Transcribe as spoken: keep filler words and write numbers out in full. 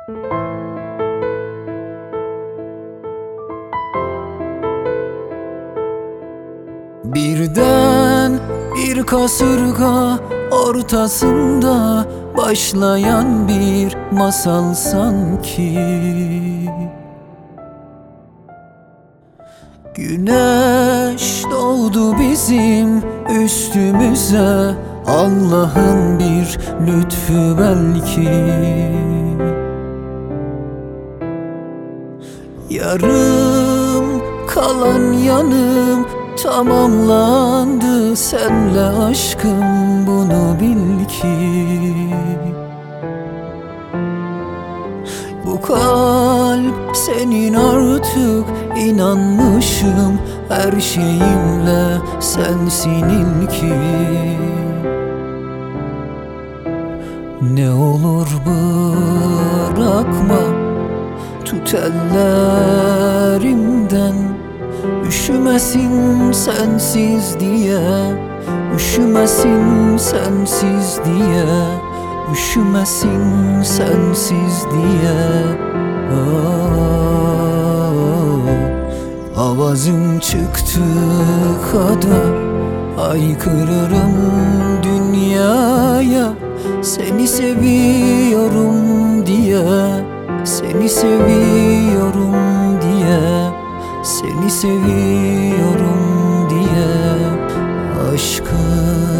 Birden bir kasırga ortasında başlayan bir masal sanki. Güneş doğdu bizim üstümüze, Allah'ın bir lütfu belki. Yarım kalan yanım tamamlandı senle aşkım, bunu bil ki. Bu kalp senin artık, inanmışım her şeyimle sensin ilki. Ne olur bırakma, tut ellerimden, üşümesin sensiz diye, üşümesin sensiz diye, üşümesin sensiz diye. Ah, avazım çıktı kadar haykırırım dünyaya, seni seviyorum diye, seni seviyorum diye, seni seviyorum diye. Aşkım